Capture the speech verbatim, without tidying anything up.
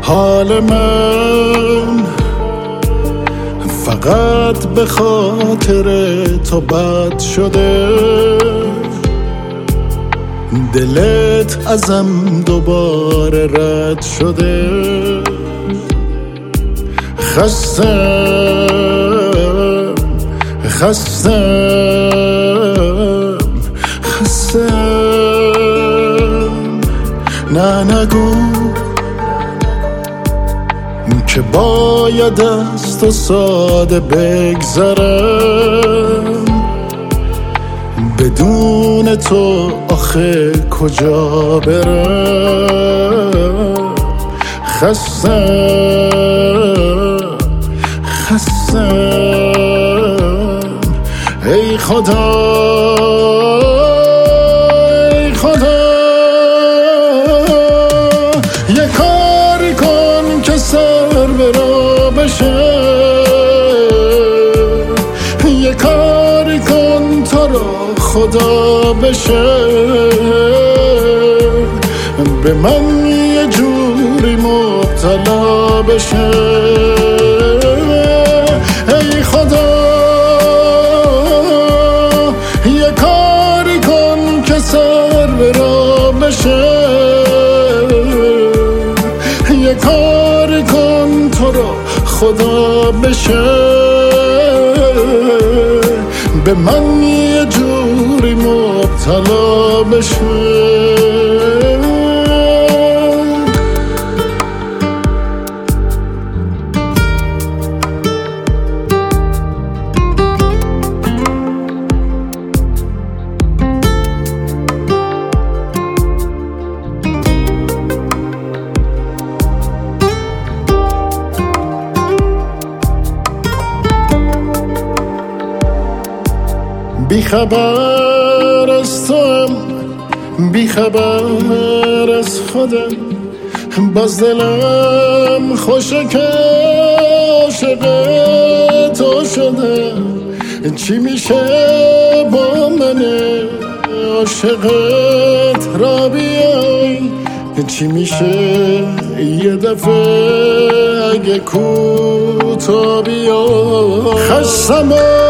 حال من فقط به خاطر تو بد شده، دلت ازم دوباره رد شده. خستم خستم خستم نه نگو که باید از تو ساده بگذرم، بدون تو آخه کجا برم. خستم خستم ای خدا ای خدا، یه کاری کن که سر به راه بشه، یه کاری کن تو را خدا بشه، به من یه جوری مبتلا بشه. ای خدا یه کاری کن که سر به راه بشه، یه کاری کن تو را خدا بشه، به من یه جوری مبتلا بشه. بی خبر از توام، بی خبر از خودم، باز دلم خوشه که عاشق تو شده. چی میشه با من عاشقت را بیای، چی میشه یه دفعه اگه کوتا بیای. خستم